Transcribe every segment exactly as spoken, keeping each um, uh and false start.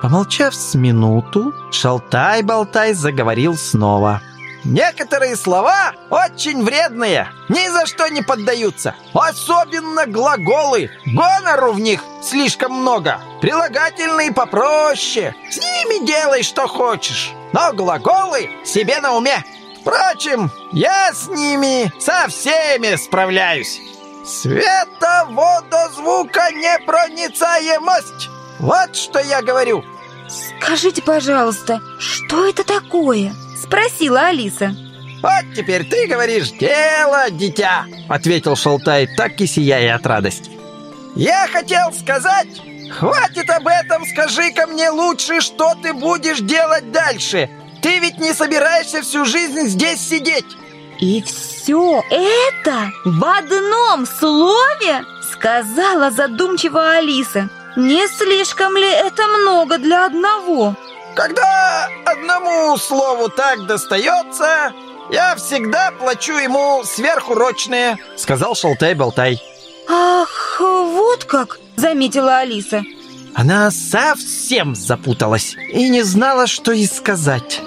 Помолчав с минуту, Шалтай-болтай заговорил снова. «Некоторые слова очень вредные, ни за что не поддаются. Особенно глаголы. Гонору в них слишком много. Прилагательные попроще. С ними делай, что хочешь. Но глаголы себе на уме. Впрочем, я с ними со всеми справляюсь. Световодозвуконепроницаемость. Вот что я говорю». «Скажите, пожалуйста, что это такое?» — спросила Алиса. «Вот теперь ты говоришь дело, дитя», — ответил Шалтай, так и сияя от радости. «Я хотел сказать, хватит об этом, скажи-ка мне лучше, что ты будешь делать дальше. Ты ведь не собираешься всю жизнь здесь сидеть». «И все это в одном слове?» — сказала задумчиво Алиса. «Не слишком ли это много для одного?» «Когда одному слову так достается, я всегда плачу ему сверхурочные», — сказал Шалтай-болтай. «Ах, вот как!» — заметила Алиса. Она совсем запуталась и не знала, что и сказать.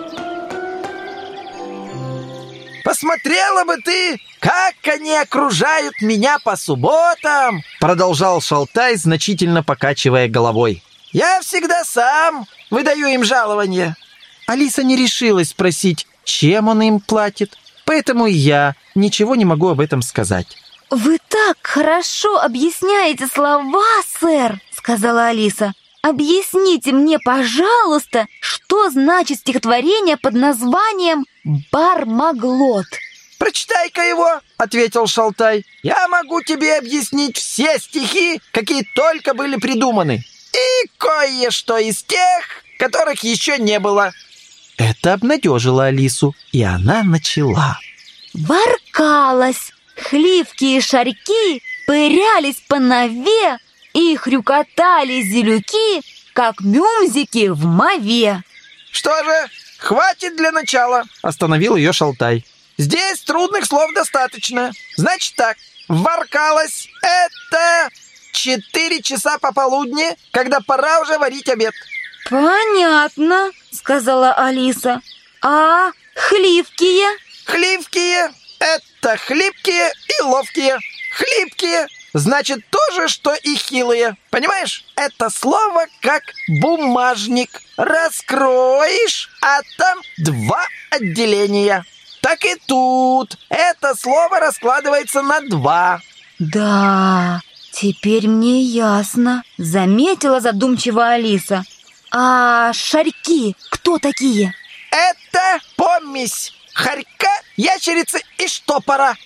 «Посмотрела бы ты, как они окружают меня по субботам!» Продолжал Шалтай, значительно покачивая головой. «Я всегда сам выдаю им жалование». Алиса не решилась спросить, чем он им платит, поэтому я ничего не могу об этом сказать. «Вы так хорошо объясняете слова, сэр!» — сказала Алиса. «Объясните мне, пожалуйста, что значит стихотворение под названием «Бармаглот»?» «Прочитай-ка его», — ответил Шалтай. «Я могу тебе объяснить все стихи, какие только были придуманы, и кое-что из тех, которых еще не было». Это обнадежило Алису, и она начала. «Воркалась, хливкие шарьки пырялись по нове, и хрюкотали зелюки, как мюмзики в мове». «Что же, хватит для начала», — остановил ее Шалтай. «Здесь трудных слов достаточно. Значит так, воркалась — это четыре часа пополудни, когда пора уже варить обед». «Понятно», — сказала Алиса. «А хливкие?» «Хливкие — это хлипкие и ловкие. Хлипкие — значит то же, что и хилые. Понимаешь? Это слово как бумажник. Раскроешь, а там два отделения. Так и тут. Это слово раскладывается на два». «Да, теперь мне ясно», — заметила задумчиво Алиса. «А шарьки кто такие?» «Это помесь хорька, ящерицы и штопора».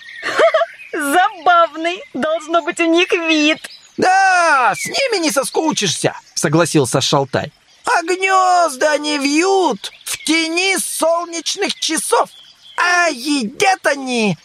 «Забавный, должно быть, у них вид». «Да, с ними не соскучишься», — согласился Шалтай. «А гнезда они вьют в тени солнечных часов, а едят они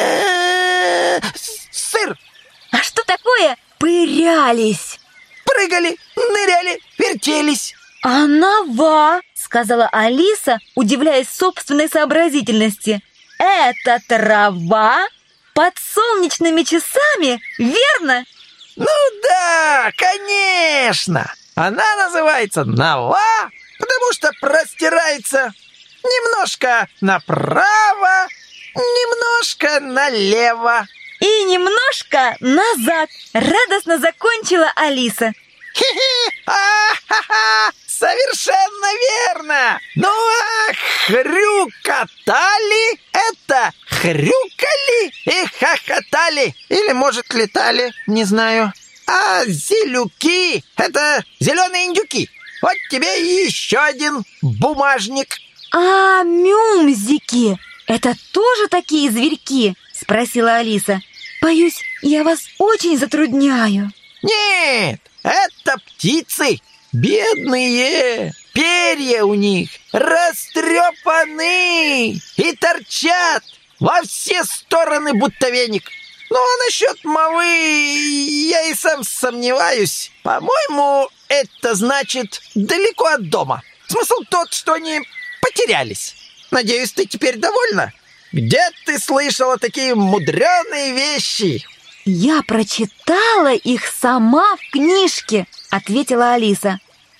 сыр». «А что такое пырялись?» «Прыгали, ныряли, вертелись». «А нова», — сказала Алиса, удивляясь собственной сообразительности. «Это трава под солнечными часами, верно?» «Ну да, конечно! Она называется нова, потому что простирается немножко направо, немножко налево». «И немножко назад», — радостно закончила Алиса. «Хи-хи! А-ха-ха! Совершенно верно! Ну а хрюкотали — это хрюкали и хохотали. Или, может, летали, не знаю. А зелюки — это зеленые индюки. Вот тебе и еще один бумажник». «А мюмзики — это тоже такие зверьки?» — спросила Алиса. «Боюсь, я вас очень затрудняю». «Нет, это птицы. Бедные, перья у них растрепаны и торчат во все стороны, будто веник. Ну, а насчет мовы я и сам сомневаюсь. По-моему, это значит далеко от дома. Смысл тот, что они потерялись. Надеюсь, ты теперь довольна? Где ты слышала такие мудреные вещи?» «Я прочитала их сама в книжке», — ответила Алиса.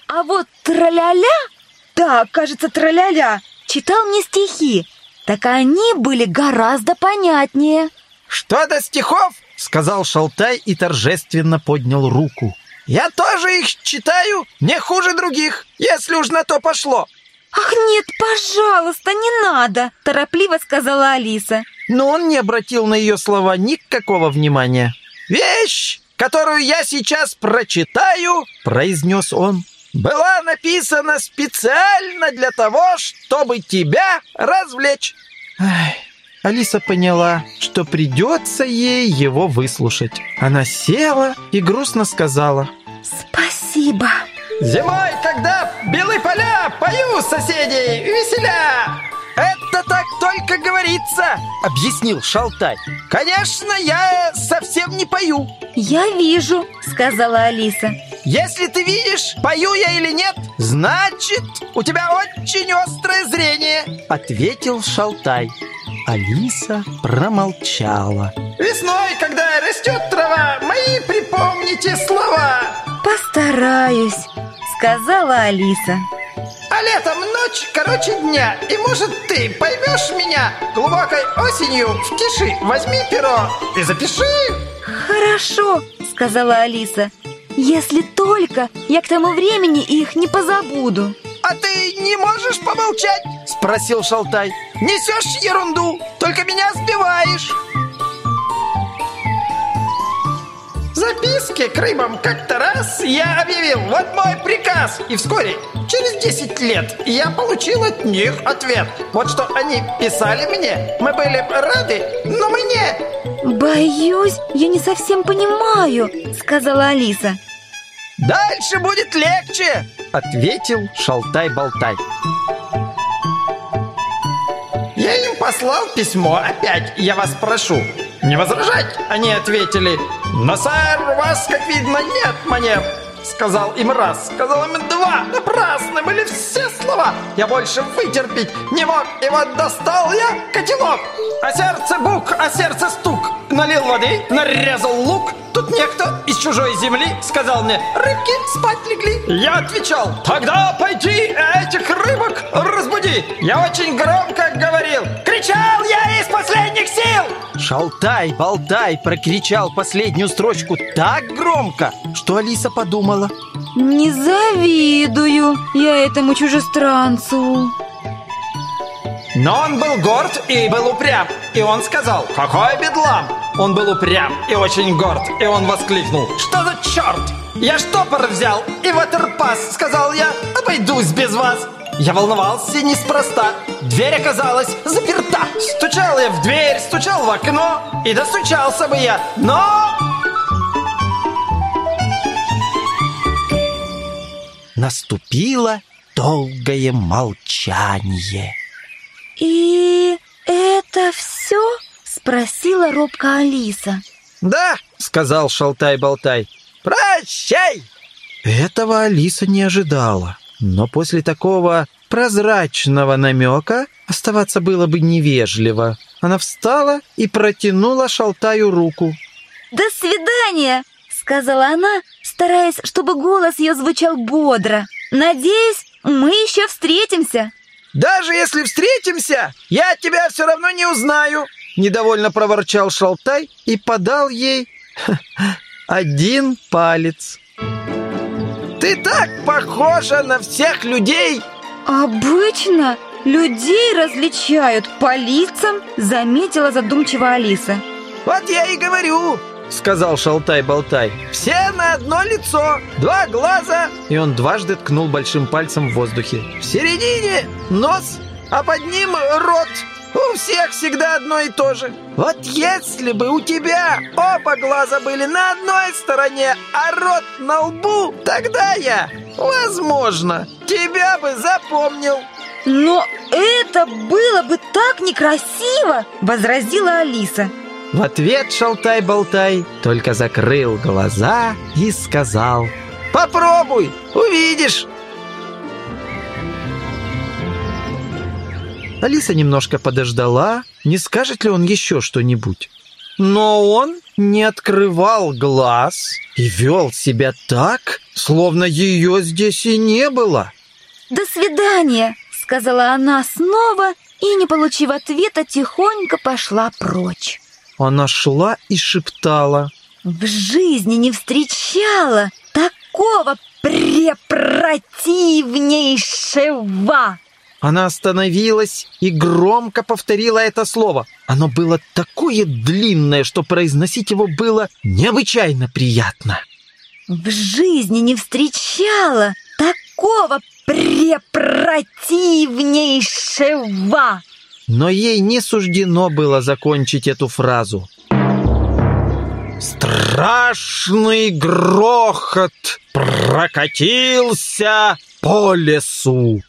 А вот траля-ля, да, кажется, траля-ля, читал мне стихи. Так они были гораздо понятнее. «Что до стихов?» — сказал Шалтай и торжественно поднял руку. «Я тоже их читаю не хуже других, если уж на то пошло». «Ах, нет, пожалуйста, не надо!» – торопливо сказала Алиса. Но он не обратил на ее слова никакого внимания. «Вещь, которую я сейчас прочитаю, — произнес он, — была написана специально для того, чтобы тебя развлечь». Ай, Алиса поняла, что придется ей его выслушать. Она села и грустно сказала: «Спасибо». «Зимой, когда белые поля, пою соседей веселя». «Это так только говорится», — объяснил Шалтай. «Конечно, я совсем не пою». «Я вижу», — сказала Алиса. «Если ты видишь, пою я или нет, значит, у тебя очень острое зрение», — ответил Шалтай. Алиса промолчала. «Весной, когда растет трава, мои припомните слова». «Постараюсь», — сказала Алиса. «А летом ночь короче дня, и, может, ты поймешь меня глубокой осенью в тиши. Возьми перо и запиши». «Хорошо», — сказала Алиса, «если только я к тому времени их не позабуду». «А ты не можешь помолчать?» — спросил Шалтай. «Несешь ерунду, только меня сбиваешь». В записке к рыбам как-то раз я объявил: вот мой приказ. И вскоре, через десять лет, я получил от них ответ. Вот что они писали мне. Мы были рады, но мы не... «Боюсь, я не совсем понимаю», — сказала Алиса. «Дальше будет легче», — ответил Шалтай-болтай. Я им послал письмо опять, я вас прошу не возражать. Они ответили: «Но, сэр, у вас, как видно, нет манер». Сказал им раз, сказал им два, напрасны были все слова. Я больше вытерпеть не мог, и вот достал я котелок. А сердце бук, а сердце стук. Налил воды, нарезал лук. Тут некто из чужой земли сказал мне: рыбки спать легли. Я отвечал: тогда пойди этих рыбок разбуди. Я очень громко говорил, кричал я из последних сил. Шалтай-болтай прокричал последнюю строчку так громко, что Алиса подумала: «Не завидую я этому чужестранцу». Но он был горд и был упрям. И он сказал: какой бедлам! Он был упрям и очень горд. И он воскликнул: что за черт! Я штопор взял и ватерпас, сказал я, обойдусь без вас. Я волновался неспроста. Дверь оказалась заперта. Стучал я в дверь, стучал в окно, и достучался бы я, но... Наступило долгое молчание. «И это все?» — спросила робко Алиса. «Да», — сказал Шалтай-болтай. «Прощай!» Этого Алиса не ожидала. Но после такого прозрачного намека оставаться было бы невежливо. Она встала и протянула Шалтаю руку. «До свидания!» — сказала она, стараясь, чтобы голос ее звучал бодро. «Надеюсь, мы еще встретимся». «Даже если встретимся, я тебя все равно не узнаю!» Недовольно проворчал Шалтай и подал ей один палец. «Ты так похожа на всех людей!» «Обычно людей различают по лицам», — заметила задумчиво Алиса. «Вот я и говорю», — сказал Шалтай-болтай. «Все на одно лицо, два глаза». И он дважды ткнул большим пальцем в воздухе. «В середине нос, а под ним рот. У всех всегда одно и то же. Вот если бы у тебя оба глаза были на одной стороне, а рот на лбу, тогда я, возможно, тебя бы запомнил». «Но это было бы так некрасиво!» — возразила Алиса. В ответ Шалтай-болтай только закрыл глаза и сказал: «Попробуй, увидишь». Алиса немножко подождала, не скажет ли он еще что-нибудь. но он не открывал глаз и вел себя так, словно ее здесь и не было. «До свидания», — сказала она снова, и, не получив ответа, тихонько пошла прочь. Она шла и шептала: «В жизни не встречала такого препротивнейшего!» Она остановилась и громко повторила это слово. Оно было такое длинное, что произносить его было необычайно приятно. «В жизни не встречала такого препротивнейшего!» Но ей не суждено было закончить эту фразу. Страшный грохот прокатился по лесу.